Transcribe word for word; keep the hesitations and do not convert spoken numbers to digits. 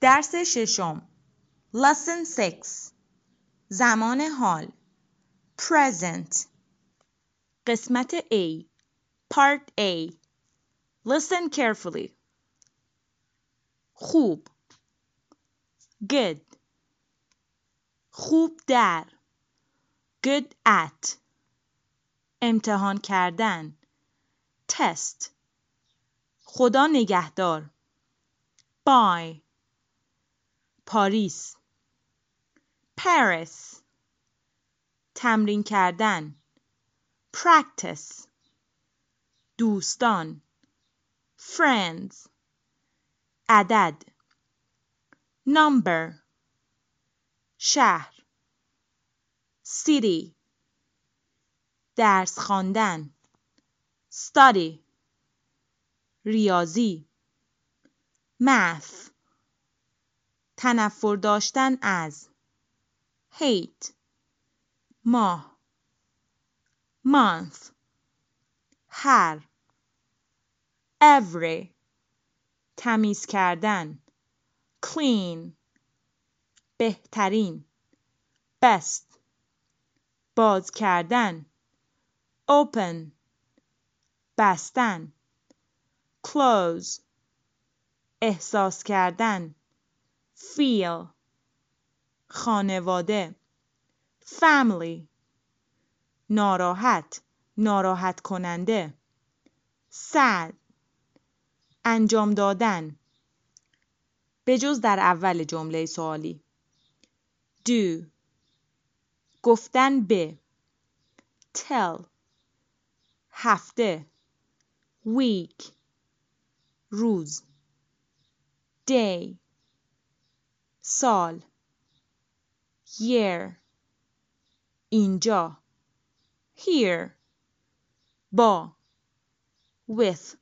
درس ششم Lesson six زمان حال Present قسمت A Part A Listen carefully خوب Good خوب در Good at امتحان کردن Test خدا نگهدار Bye پاریس Paris تمرین کردن Practice دوستان Friends عدد Number شهر City درس خواندن Study ریاضی Math تنفر داشتن از Hate ماه Month هر Every تمیز کردن Clean بهترین Best باز کردن Open بستن Close احساس کردن Feel خانواده Family ناراحت ناراحت کننده Sad انجام دادن به جز در اول جمله سوالی Do گفتن به Tell هفته Week روز Day سال Year اینجا Here با With